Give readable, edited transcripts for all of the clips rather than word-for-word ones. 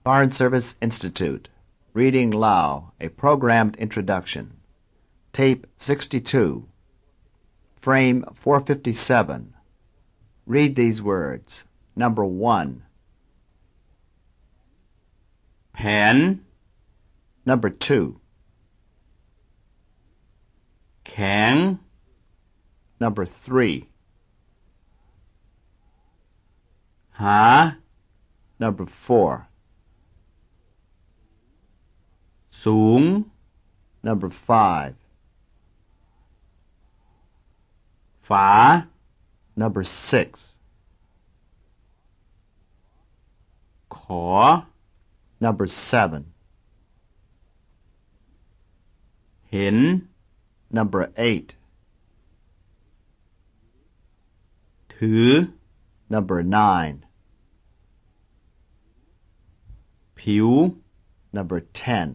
Foreign Service Institute. Reading Lao, a programmed introduction. Tape 62. Frame 457. Read these words. Number 1. แผน Number 2. แข็ง Number 3. หา Number 4. สูง Number 5. ฝา Number 6. ขอ Number 7. เห็น Number 8. ถือ Number 9. ผิว Number 10.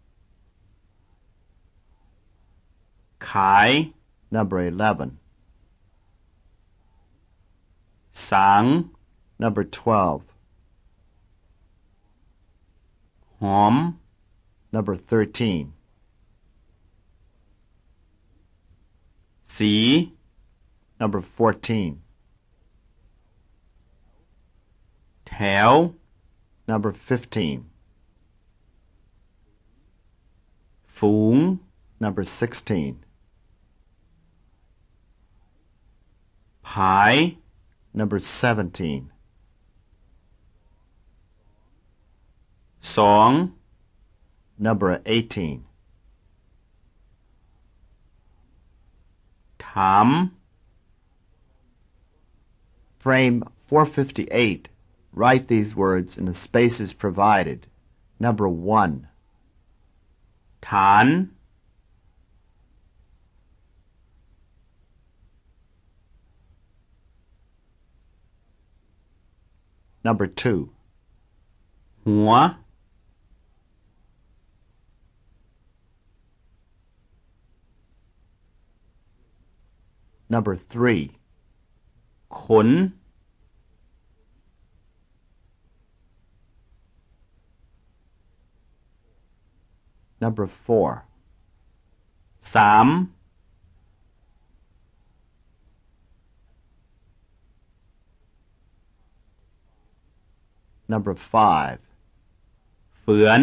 ขาย Number 11. สาง Number 12. หอม Number 13. สี Number 14. แถว Number 15. ฝูง Number 16. ผาย Number 17. สอง Number 18. ถาม Frame 458. Write these words in the spaces provided. Number 1. ฐาน Number 2. หัว Number 3. ขน Number 4. สาม Number 5. เฝือน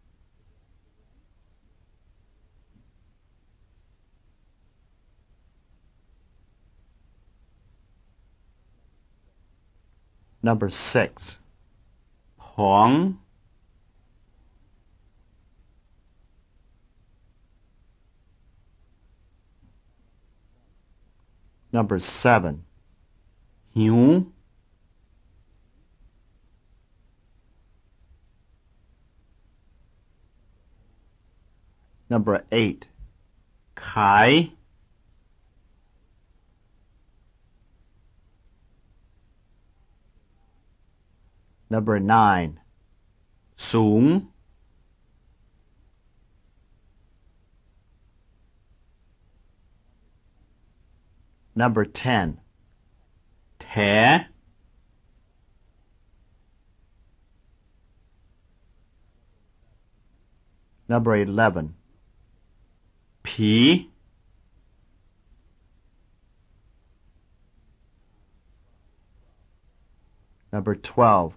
Number 6. ผอง Number 7. หิว Number 8. ขาย Number 9. สูง Number 10. แถ Number 11. ผี Number 12.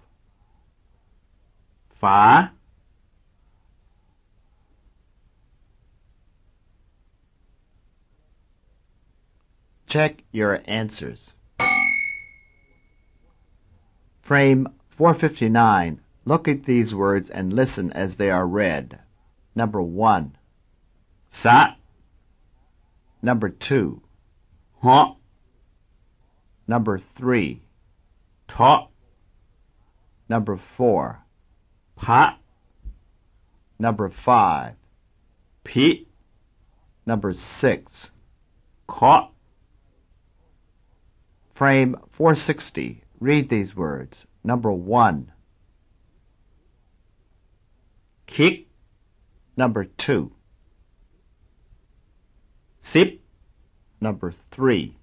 ฝา Check your answers. Frame 459. Look at these words and listen as they are read. Number 1. สะ Number 2. เหาะ Number 3. เทาะ Number 4. พระ Number 5. พิ Number 6. เคาะ Frame 460. Read these words. Number 1. คิก Number 2. สิบ Number 3.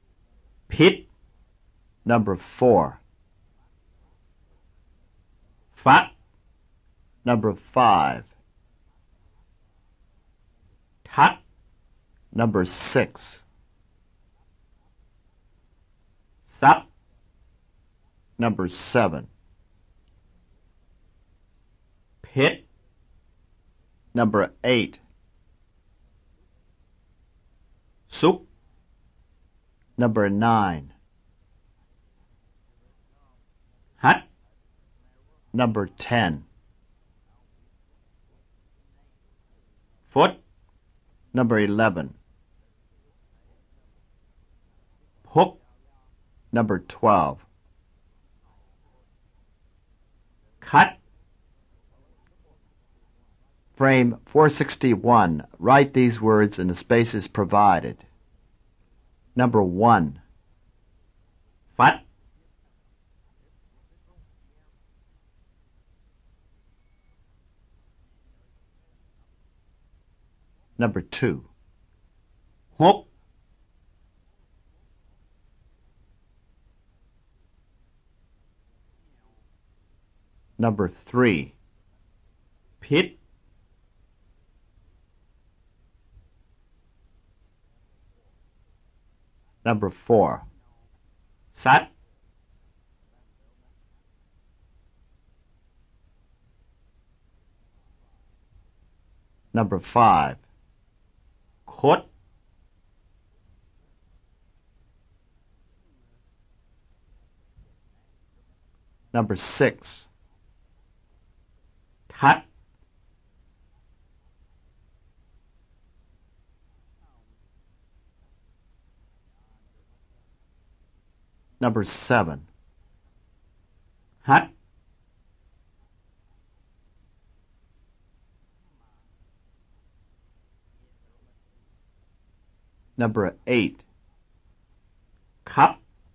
พิษ Number 4. ฟัก Number 5. ทัก Number 6. ซับ Number 7. เพชร Number 8. ซุป Number 9. ฮัด Number 10. ฟด Number 11. พก Number 12. คัด Frame 461. Write these words in the spaces provided. Number 1. ฟัด Number 2. หก Number 3. พิษ Number 4. ซัด Number 5. คด Number 6. ทัด Number 7. ฮัด Number 8. ครับ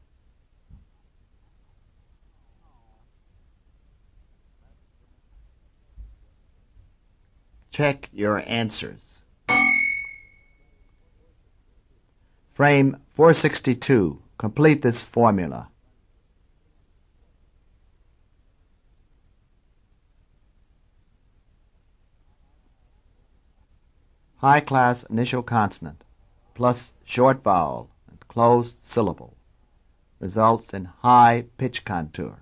Check your answers. Frame 462. Complete this formula. High-class initial consonant plus short vowel and closed syllable results in high pitch contour.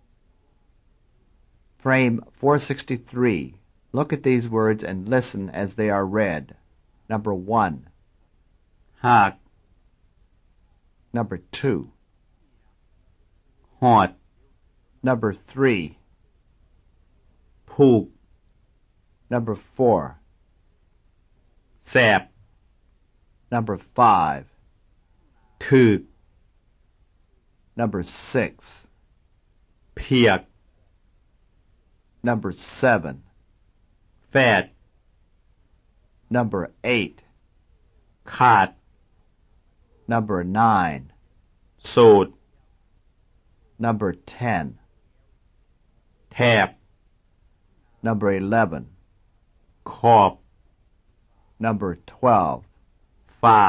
Frame 463. Look at these words and listen as they are read. Number 1. หาก Number 2. หอด Number 3. ผูก Number 4. แสบ Number 5. ถึก Number 6. เพียก Number 7. แฝด Number 8. ขาด Number 9. โสด Number 10. แถบ Number 11. ขอบ Number 12. ฝาก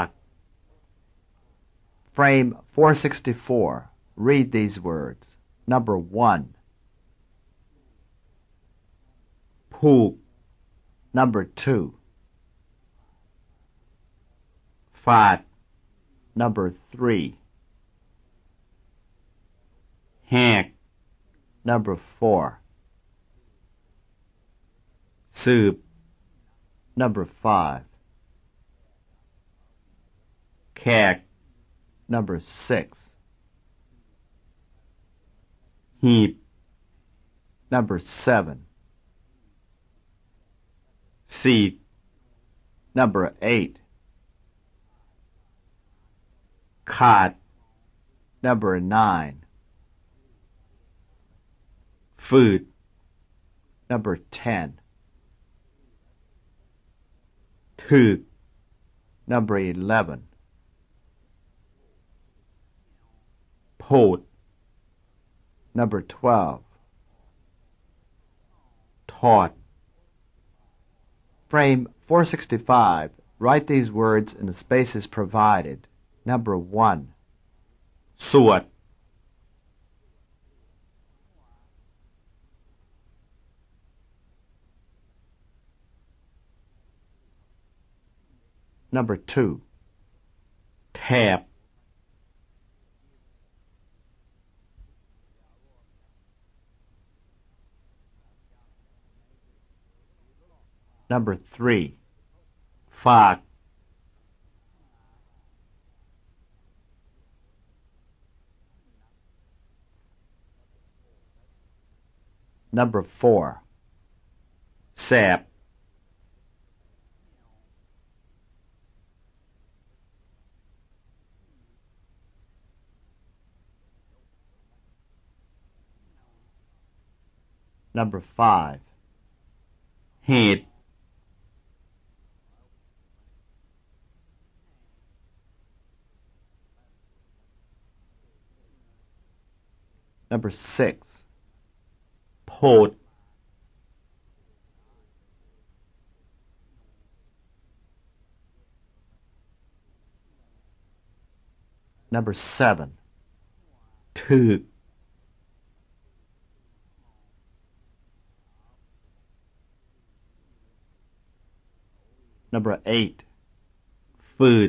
Frame 464. Read these words. Number 1. ผูก Number 2. ฝาด Number 3. แหก Number 4. สืบ Number 5. แขก Number 6. หีบ Number 7. สีก Number 8. ขาด Number 9. ฝืด Number 10. ถึก Number 11. โพด Number 12. ถอด Frame 465. Write these words in the spaces provided. Number 1. สวด Number 2. แถบ Number 3. ฝาก Number 4. แสบ Number 5. เหตุ Number 6. โพด Number 7. ถึก Number 8. ฝืด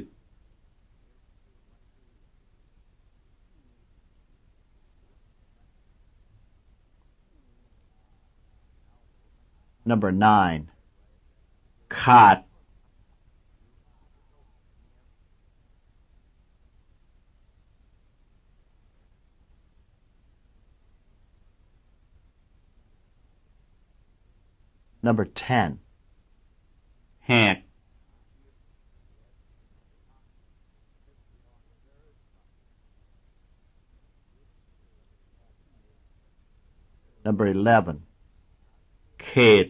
Number 9. ขาด Number 10. แหก Number 11. เขต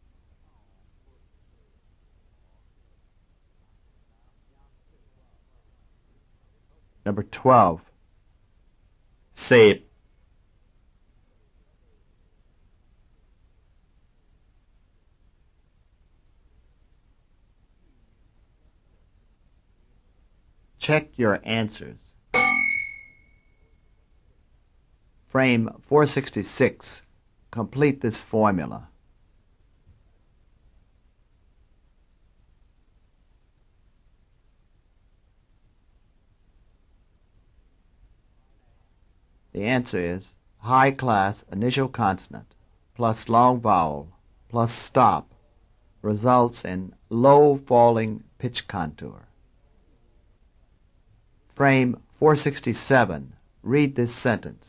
Number 12. เสพ Check your answers. Frame 466. Complete this formula. The answer is high class initial consonant plus long vowel plus stop results in low falling pitch contour. Frame 467. Read this sentence.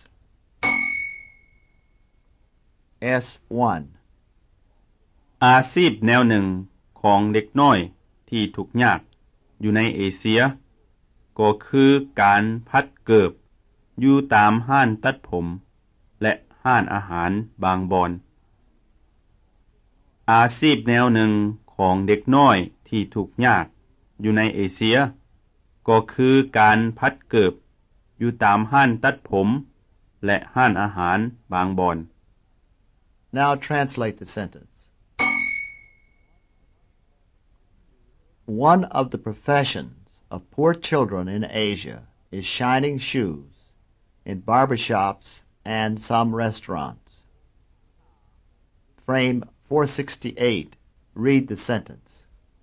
S1. อาชีพแนวหนึ่งของเด็กน้อยที่ทุกข์ยากอยู่ในเอเชียก็คือการพัดเกิบอยู่ตามห้านตัดผมและห้านอาหารบางบอนอาชีพแนวหนึ่งของเด็กน้อยที่ทุกข์ยากอยู่ในเอเชียก็คือการพัดเกิบอยู่ตามห้านตัดผมและห้านอาหารบางบอน Now translate the sentence. One of the professions of poor children in Asia is shining shoes in barbershops and some restaurants. Frame 468. Read the sentence.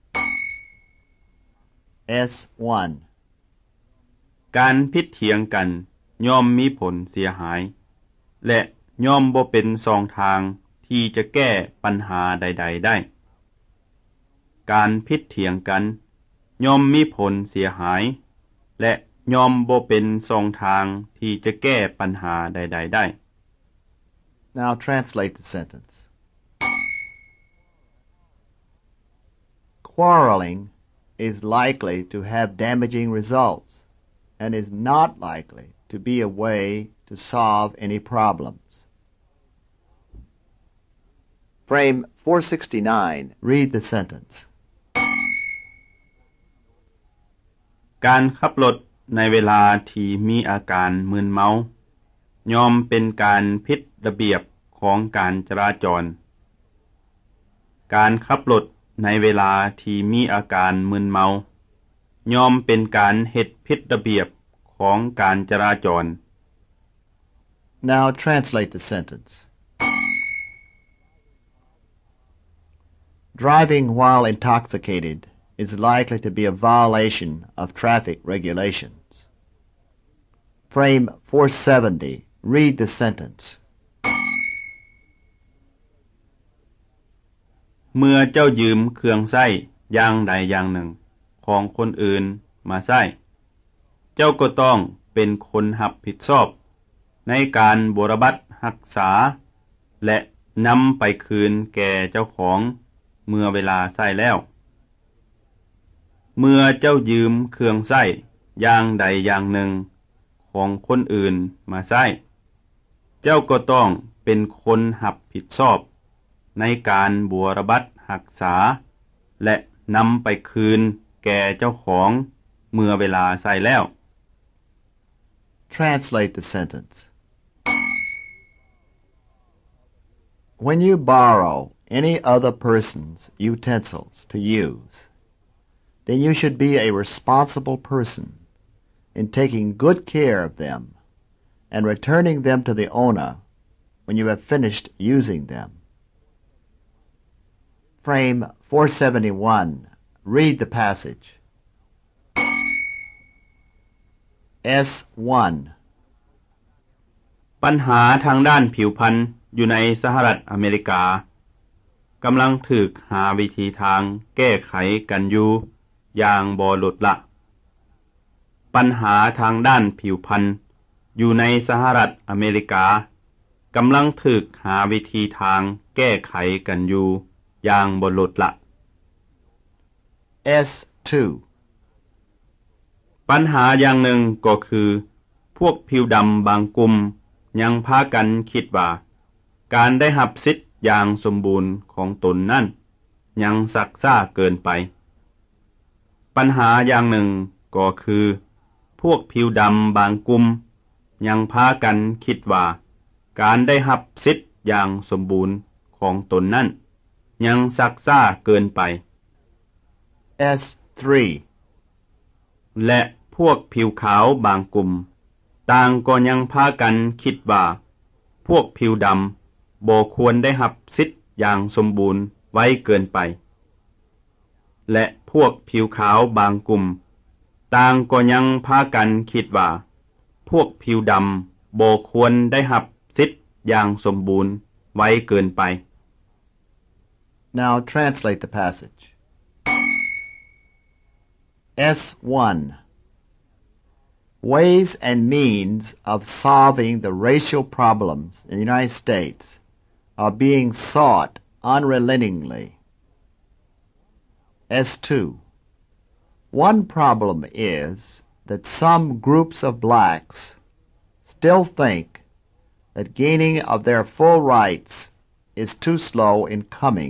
S1. การพิดเถียงกันย่อมมีผลเสียหายและย่อมบ่เป็นสองทางที่จะแก้ปัญหาใดๆได้การพิดเถียงกันย่อมมีผลเสียหายและย่อมบ่เป็นสองทางที่จะแก้ปัญหาใดๆได้ Now translate the sentence. Quarreling is likely to have damaging results and is not likely to be a way to solve any problems. Frame 469. Read the sentence. การขับรถในเวลาที่มีอาการมึนเมาย่อมเป็นการผิดระเบียบของการจราจรการขับรถในเวลาที่มีอาการมึนเมาย่อมเป็นการเฮ็ดผิดระเบียบของการจราจร Now translate the sentence. Driving while intoxicated is likely to be a violation of traffic regulations. Frame 470. Read the sentence. เมื่อเจ้ายืมเครื่องใช้อย่างใดอย่างหนึ่งของคนอื่นมาใช้เจ้าก็ต้องเป็นคนรับผิดชอบในการบรบัตรักษาและนำไปคืนแก่เจ้าของเมื่อเวลาใช้แล้ว เมื่อเจ้ายืมเครื่องใช้อย่างใดอย่างหนึ่งของคนอื่นมาใช้เจ้าก็ต้องเป็นคนรับผิดชอบในการบรบัตรักษาและนำไปคืนแก่เจ้าของเมื่อเวลาใช้แล้ว Translate the sentence. When you borrow any other person's utensils to use, then you should be a responsible person in taking good care of them and returning them to the owner when you have finished using them. Frame 471. Read the passage. S1. ปัญหาทางด้านผิวพรรณอยู่ในสหรัฐอเมริกากำลังถูกหาวิธีทางแก้ไขกันอยู่อย่างบ่ลดละปัญหาทางด้านผิวพรรณอยู่ในสหรัฐอเมริกากำลังถูกหาวิธีทางแก้ไขกันอยู่อย่างบ่ลดละ S2. ปัญหาอย่างหนึ่งก็คือพวกผิวดำบางกลุ่มยังพากันคิดว่าการได้รับสิทธิ์อย่างสมบูรณ์ของตนนั้นยังซักซ่าเกินไปปัญหาอย่างหนึ่งก็คือพวกผิวดำบางกลุ่มยังพากันคิดว่าการได้รับสิทธิ์อย่างสมบูรณ์ของตนนั้นยังซักซ่าเกินไป S3. และพวกผิวขาวบางกลุ่มต่างก็ยังพากันคิดว่าพวกผิวดำบ่ควรได้รับสิทธิ์อย่างสมบูรณ์ไว้เกินไปและพวกผิวขาวบางกลุ่มต่างก็ยังพากันคิดว่าพวกผิวดำบ่ควรได้รับสิทธิ์อย่างสมบูรณ์ไว้เกินไป Now translate the passage. S1. Ways and means of solving the racial problems in the United States are being sought unrelentingly. S2. One problem is that some groups of blacks still think that gaining of their full rights is too slow in coming.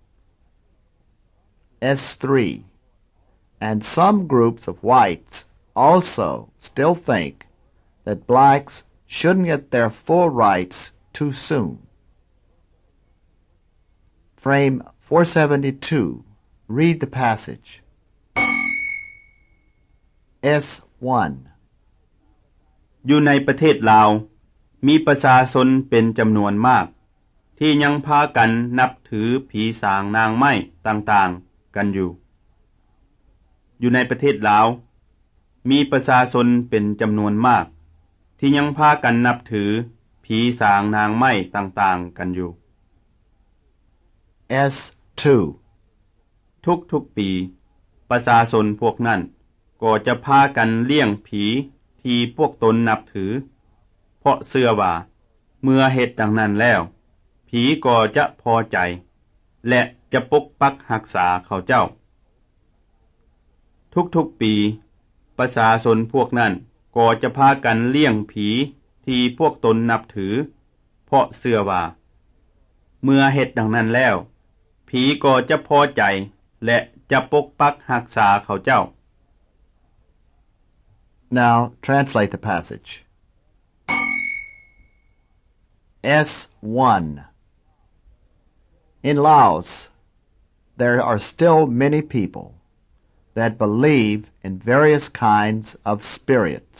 S3. And some groups of whites also still think that blacks shouldn't get their full rights too soon. Frame 472. Read the passage. S1. อยู่ในประเทศลาวมีประชาชนเป็นจำนวนมากที่ยังพากันนับถือผีสางนางไม้ต่างๆกันอยู่ในประเทศลาวมีประชาชนเป็นจำนวนมากที่ยังพากันนับถือผีสางนางไม้ต่างๆกันอยู่ S2. ทุกๆปีประชาชนพวกนั้นก็จะพากันเลี้ยงผีที่พวกตนนับถือเพราะเชื่อว่าเมื่อเฮ็ดดังนั้นแล้วผีก็จะพอใจและจะปกปักรักษาเขาเจ้าทุกๆปีประชาชนพวกนั้นก็จะพากันเลี้ยงผีที่พวกตนนับถือเพราะเชื่อว่าเมื่อเฮ็ดดังนั้นแล้วผีก็จะพอใจและจะปกปักรักษาเขาเจ้า Now translate the passage. S1. In Laos, there are still many people that believe in various kinds of spirits.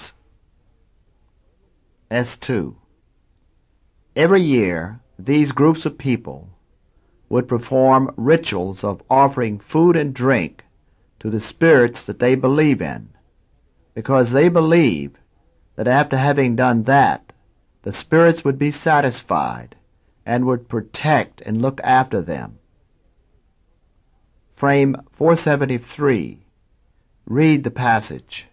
S2. Every year, these groups of people would perform rituals of offering food and drink to the spirits that they believe in, because they believe that after having done that, the spirits would be satisfied and would protect and look after them. Frame 473. Read the passage.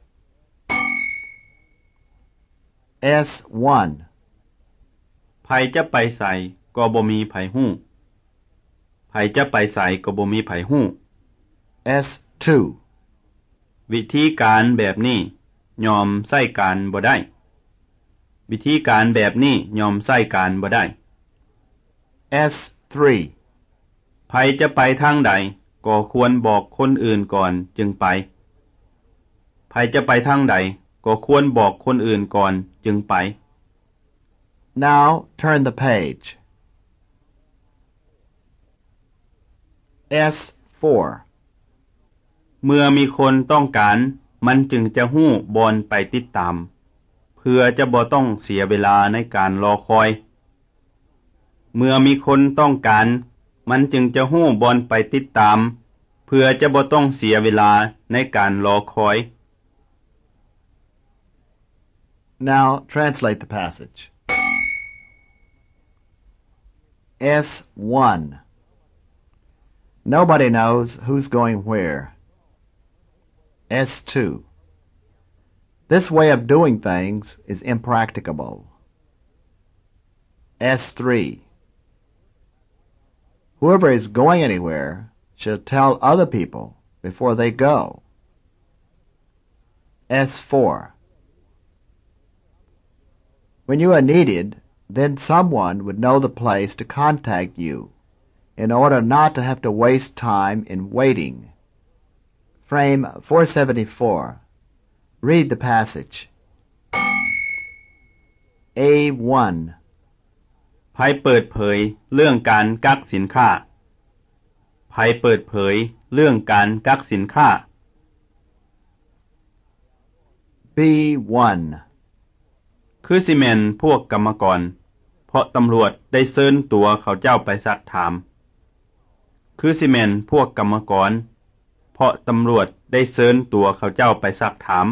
S1. ไผจะไปไสก็บ่มีไผฮู้ไผจะไปไสก็บ่มีไผฮู้ S2. วิธีการแบบนี้ยอมใช้การบ่ได้วิธีการแบบนี้ยอมใช้การบ่ได้ S3. ไผจะไปทางใดก็ควรบอกคนอื่นก่อนจึงไปไผจะไปทางใดก็ควรบอกคนอื่นก่อนจึงไป Now turn the page. S4. เมื่อมีคนต้องการมันจึงจะฮู้บอนไปติดตามเพื่อจะบ่ต้องเสียเวลาในการรอคอยเมื่อมีคนต้องการมันจึงจะฮู้บอนไปติดตามเพื่อจะบ่ต้องเสียเวลาในการรอคอย Now translate the passage. S1. Nobody knows who's going where. S2. This way of doing things is impracticable. S3. Whoever is going anywhere should tell other people before they go. S4. When you are needed, then someone would know the place to contact you in order not to have to waste time in waiting. Frame 474. Read the passage. A1. ไผเปิดเผยเรื่องการกักสินค้าไผเปิดเผยเรื่องการกักสินค้า B1. คือสิแม่นพวกกรรมกรเพราะตำรวจได้เชิญตัวเขาเจ้าไปซักถามคือสิแม่นพวกกรรมกรเพราะตำรวจได้เชิญตัวเขาเจ้าไปซักถาม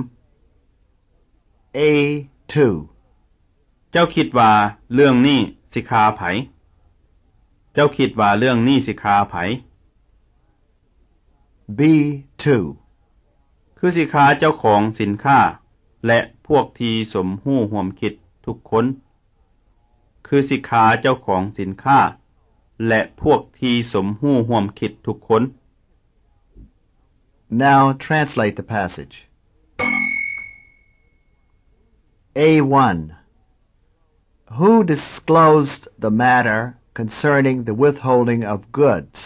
A2. เจ้าคิดว่าเรื่องนี้สิคาไผเจ้าคิดว่าเรื่องนี้สิคาไผ B2. คือสิคาเจ้าของสินค้าและพวกที่สมหู้ร่วมคิดทุกคนคือสิคาเจ้าของสินค้าและพวกที่สมหู้ร่วมคิดทุกคน Now translate the passage. A1. Who disclosed the matter concerning the withholding of goods?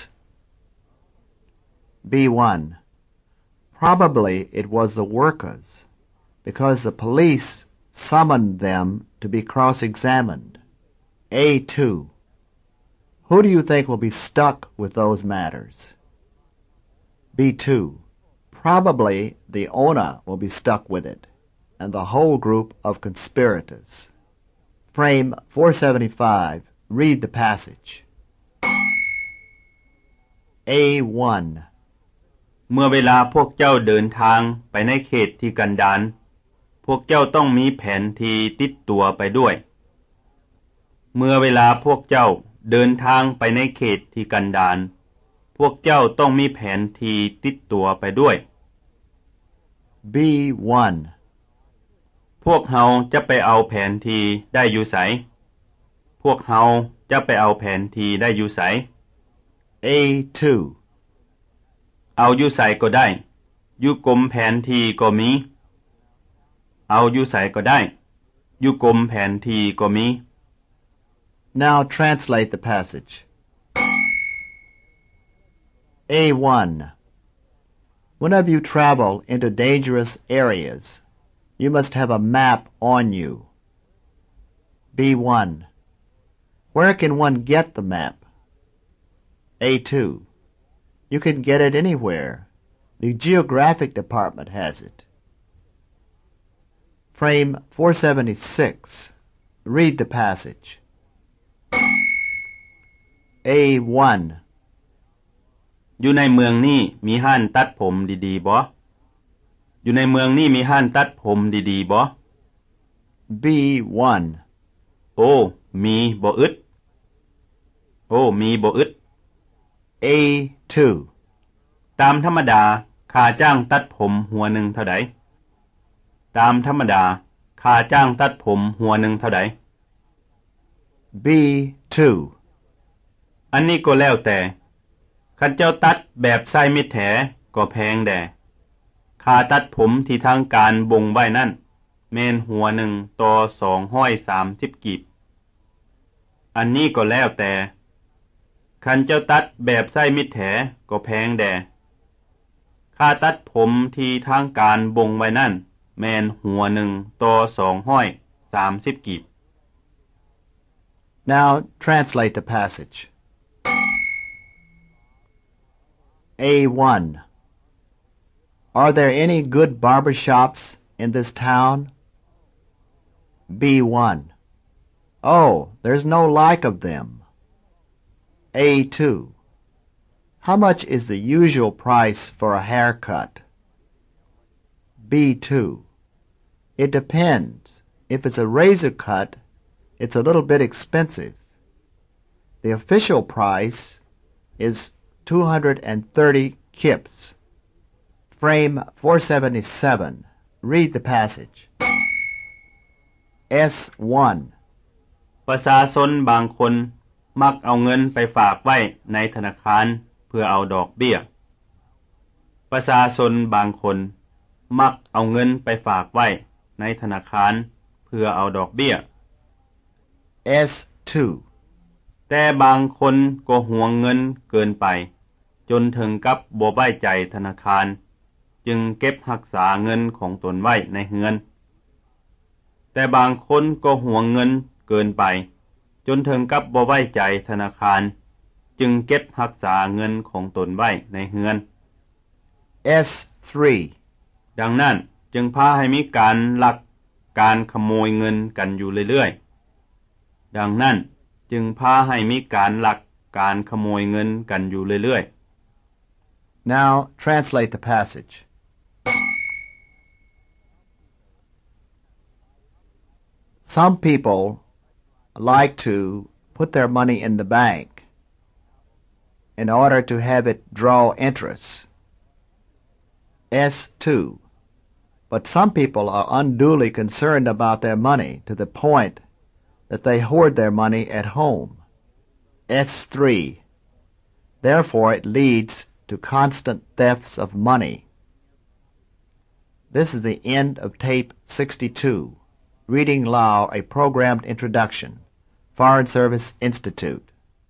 B1. Probably it was the workers, because the police summoned them to be cross-examined. A2. Who do you think will be stuck with those matters? B2. Probably the owner will be stuck with it, and the whole group of conspirators. Frame 475. Read the passage. A1. เมื่อเวลาพวกเจ้าเดินทางไปในเขตที่กันดารพวกเจ้าต้องมีแผนที่ติดตัวไปด้วยเมื่อเวลาพวกเจ้าเดินทางไปในเขตที่กันดารพวกเจ้าต้องมีแผนที่ติดตัวไปด้วย B1. พวกเฮาจะไปเอาแผนที่ได้อยู่ไสพวกเฮาจะไปเอาแผนที่ได้อยู่ไส A2. เอาอยู่ไสก็ได้อยู่กรมแผนที่ก็มีเอาอยู่ไสก็ได้อยู่กรมแผนที่ก็มี Now translate the passage. A1. Whenever you travel into dangerous areas, you must have a map on you. B1. Where can one get the map? A2. You can get it anywhere. The Geographic Department has it. Frame 476. Read the passage. A1. อยู่ในเมืองนี้มีห้านตัดผมดีๆบ่อยู่ในเมืองนี้มีห้านตัดผมดีๆบ่ B1 โอ้มีบ่อึดโอ้มีบ่อึด A2 ตามธรรมดาค่าจ้างตัดผมหัวหนึ่งเท่าใดตามธรรมดาค่าจ้างตัดผมหัวหนึ่งเท่าใด B2 อันนี้ก็แล้วแต่คันเจ้าตัดแบบใส่มิดแถก็แพงแด่ค่าตัดผมที่ทางการบ่งไว้นั่นแม่นหัวหนึ่งต่อ230กีบอันนี้ก็แล้วแต่คันเจ้าตัดแบบใส่มิดแถก็แพงแด่ค่าตัดผมที่ทางการบ่งไว้นั่นแม่นหัวหนึ่งต่อ230กีบ Now translate the passage. A1 Are there any good barber shops in this town? B1 Oh, there's no like of them. A2 How much is the usual price for a haircut? B2 It depends. If it's a razor cut, it's a little bit expensive. The official price is 230 kips. Frame 477. Read the passage. S1 ประชาชนบางคนมักเอาเงินไปฝากไว้ในธนาคารเพื่อเอาดอกเบี้ยประชาชนบางคนมักเอาเงินไปฝากไว้ในธนาคารเพื่อเอาดอกเบี้ย S2 แต่บางคนก็หวงเงินเกินไปจนถึงกับบ่ไว้ใจธนาคารจึงเก็บรักษาเงินของตนไว้ในเฮือนแต่บางคนก็หวงเงินเกินไปจนถึงกับบ่ไว้ใจธนาคารจึงเก็บรักษาเงินของตนไว้ในเฮือน S3 ดังนั้นจึงพาให้มีการลักการขโมยเงินกันอยู่เรื่อยๆดังนั้นจึงพาให้มีการลักการขโมยเงินกันอยู่เรื่อยๆ Now translate the passage. Some people like to put their money in the bank in order to have it draw interest. S2 But some people are unduly concerned about their money to the point that they hoard their money at home. S3 Therefore it leads to constant thefts of money. This is the end of tape 62. Reading Lao, a programmed introduction. Foreign Service Institute.